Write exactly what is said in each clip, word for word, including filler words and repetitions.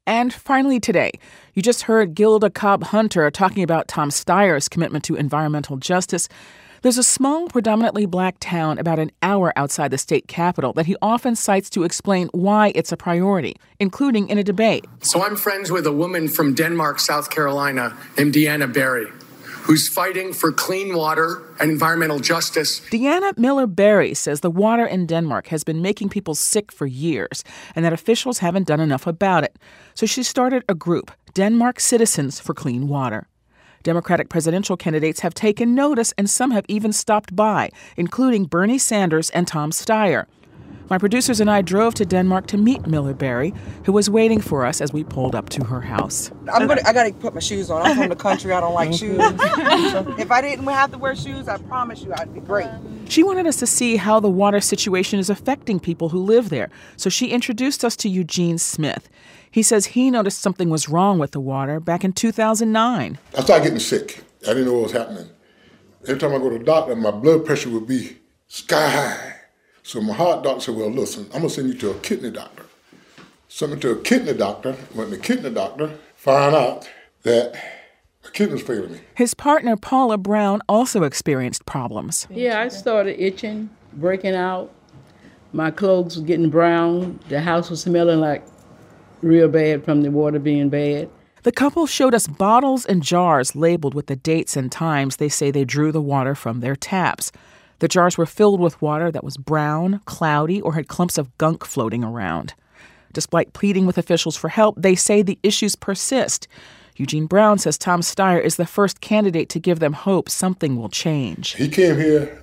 And finally today, you just heard Gilda Cobb-Hunter talking about Tom Steyer's commitment to environmental justice. There's a small, predominantly black town about an hour outside the state capital that he often cites to explain why it's a priority, including in a debate. So I'm friends with a woman from Denmark, South Carolina, named Deanna Barry, who's fighting for clean water and environmental justice. Deanna Miller-Berry says the water in Denmark has been making people sick for years and that officials haven't done enough about it. So she started a group, Denmark Citizens for Clean Water. Democratic presidential candidates have taken notice and some have even stopped by, including Bernie Sanders and Tom Steyer. My producers and I drove to Denmark to meet Miller-Berry, who was waiting for us as we pulled up to her house. I'm gonna, I gotta put my shoes on. I'm from the country. I don't like shoes. So if I didn't have to wear shoes, I promise you I'd be great. She wanted us to see how the water situation is affecting people who live there, so she introduced us to Eugene Smith. He says he noticed something was wrong with the water back in two thousand nine. I started getting sick. I didn't know what was happening. Every time I go to the doctor, my blood pressure would be sky high. So my heart doctor said, well, listen, I'm going to send you to a kidney doctor. Sent me to a kidney doctor. Went to the kidney doctor, found out that my kidneys failing me. His partner, Paula Brown, also experienced problems. Yeah, I started itching, breaking out. My clothes were getting brown. The house was smelling like real bad from the water being bad. The couple showed us bottles and jars labeled with the dates and times they say they drew the water from their taps. The jars were filled with water that was brown, cloudy, or had clumps of gunk floating around. Despite pleading with officials for help, they say the issues persist. Eugene Brown says Tom Steyer is the first candidate to give them hope something will change. He came here,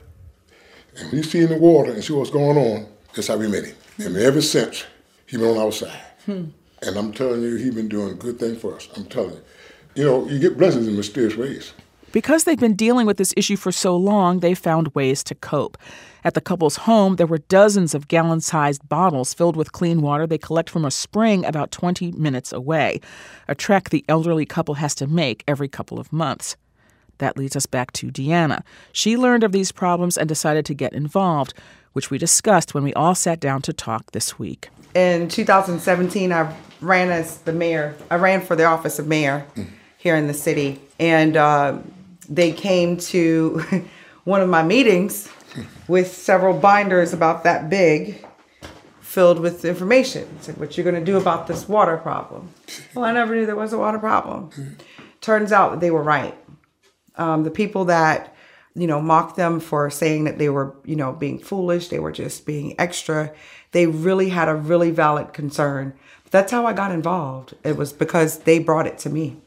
and we see in the water and see what's going on. That's how we met him. And ever since, he's been on our side. Hmm. And I'm telling you, he's been doing a good thing for us. I'm telling you. You know, you get blessings in mysterious ways. Because they've been dealing with this issue for so long, they found ways to cope. At the couple's home, there were dozens of gallon-sized bottles filled with clean water they collect from a spring about twenty minutes away, a trek the elderly couple has to make every couple of months. That leads us back to Deanna. She learned of these problems and decided to get involved, which we discussed when we all sat down to talk this week. In two thousand seventeen, I ran as the mayor. I ran for the office of mayor here in the city. And uh, they came to one of my meetings with several binders about that big filled with information. Said, what you're going to do about this water problem? Well, I never knew there was a water problem. Turns out that they were right. Um, the people that, you know, mocked them for saying that they were, you know, being foolish, they were just being extra, they really had a really valid concern. That's how I got involved. It was because they brought it to me.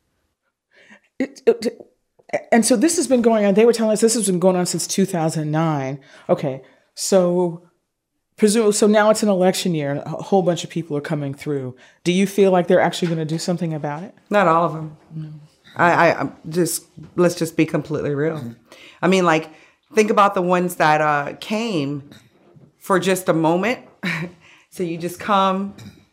It, it, and so this has been going on. They were telling us this has been going on since two thousand nine. Okay, so presume so now it's an election year and a whole bunch of people are coming through. Do you feel like they're actually going to do something about it? Not all of them. No. I, I I'm just let's just be completely real. Mm-hmm. I mean, like, think about the ones that uh, came for just a moment. So you just come,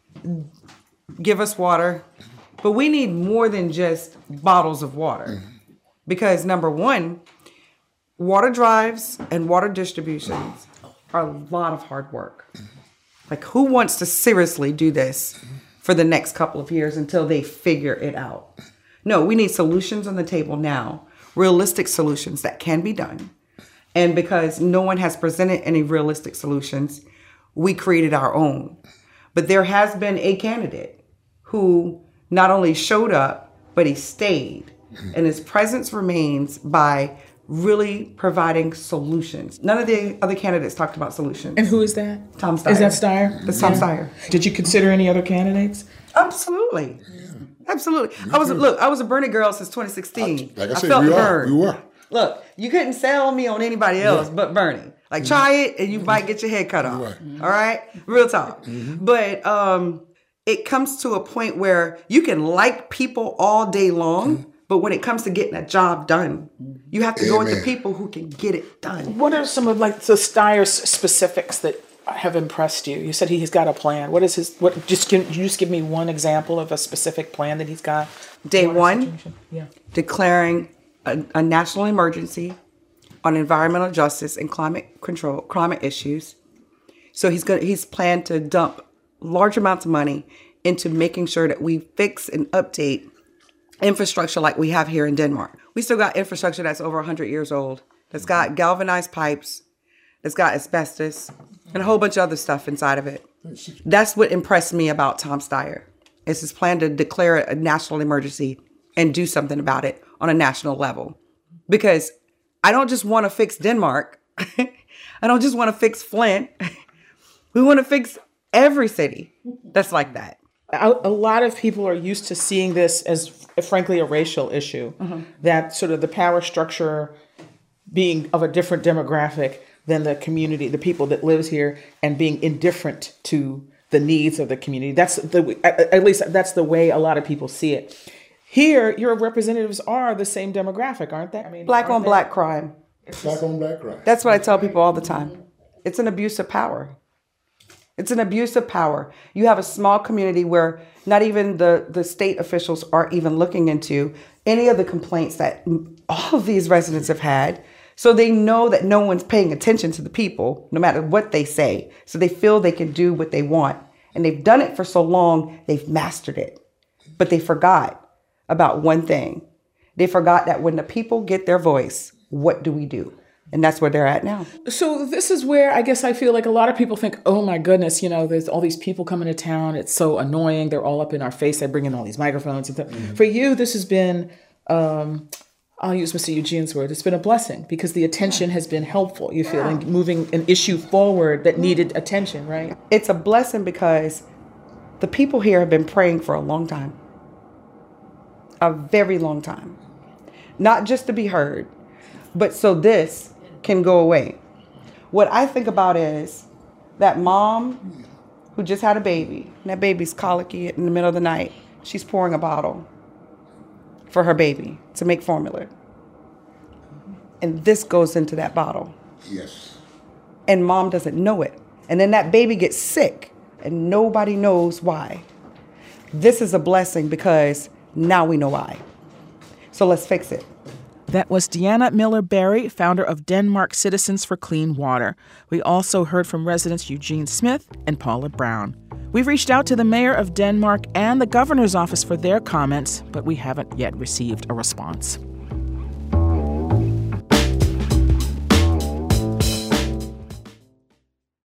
give us water. But we need more than just bottles of water. Mm-hmm. Because number one, water drives and water distributions are a lot of hard work. Mm-hmm. Like, who wants to seriously do this for the next couple of years until they figure it out? No, we need solutions on the table now, realistic solutions that can be done. And because no one has presented any realistic solutions, we created our own. But there has been a candidate who not only showed up, but he stayed. And his presence remains by really providing solutions. None of the other candidates talked about solutions. And who is that? Tom Steyer. Is that Steyer? That's Tom yeah. Steyer. Did you consider any other candidates? Absolutely. Yeah. Absolutely. I was look, I was a Bernie girl since twenty sixteen. I, like I, I said, felt we the are. burn. We were. Look, you couldn't sell me on anybody else yeah. but Bernie. Like, mm-hmm. try it and you mm-hmm. might get your head cut off. Right. All right? Real talk. Mm-hmm. But um, it comes to a point where you can like people all day long, mm-hmm. but when it comes to getting a job done, you have to Amen. Go with the people who can get it done. What are some of, like, the Steyer's specifics that have impressed you? You said he's got a plan. What is his, what, just can you just give me one example of a specific plan that he's got? Day one, yeah. declaring a, a national emergency on environmental justice and climate control, climate issues. So he's going he's planned to dump large amounts of money into making sure that we fix and update infrastructure like we have here in Denmark. We still got infrastructure that's over one hundred years old, that's got galvanized pipes, that's got asbestos, and a whole bunch of other stuff inside of it. That's what impressed me about Tom Steyer, is his plan to declare it a national emergency and do something about it on a national level. Because I don't just want to fix Denmark. I don't just want to fix Flint. We want to fix every city that's like that. A lot of people are used to seeing this as, frankly, a racial issue, mm-hmm. that sort of the power structure being of a different demographic than the community, the people that lives here, and being indifferent to the needs of the community. That's the, at least that's the way a lot of people see it. Here, your representatives are the same demographic, aren't they? I mean, black on they? black crime. Black on black crime. That's what I tell people all the time. It's an abuse of power. It's an abuse of power. You have a small community where not even the, the state officials are even looking into any of the complaints that all of these residents have had. So they know that no one's paying attention to the people, no matter what they say. So they feel they can do what they want. And they've done it for so long, they've mastered it. But they forgot about one thing. They forgot that when the people get their voice, what do we do? And that's where they're at now. So this is where I guess I feel like a lot of people think, oh my goodness, you know, there's all these people coming to town. It's so annoying. They're all up in our face. They bring in all these microphones. And th- mm-hmm. For you, this has been, um, I'll use Mister Eugene's word, it's been a blessing because the attention has been helpful. You feel like moving an issue forward that needed attention, right? It's a blessing because the people here have been praying for a long time. A very long time. Not just to be heard, but so this can go away. What I think about is that mom who just had a baby, and that baby's colicky in the middle of the night. She's pouring a bottle for her baby to make formula. And this goes into that bottle. Yes. And mom doesn't know it. And then that baby gets sick and nobody knows why. This is a blessing because now we know why. So let's fix it. That was Deanna Miller-Barry, founder of Denmark Citizens for Clean Water. We also heard from residents Eugene Smith and Paula Brown. We've reached out to the mayor of Denmark and the governor's office for their comments, but we haven't yet received a response.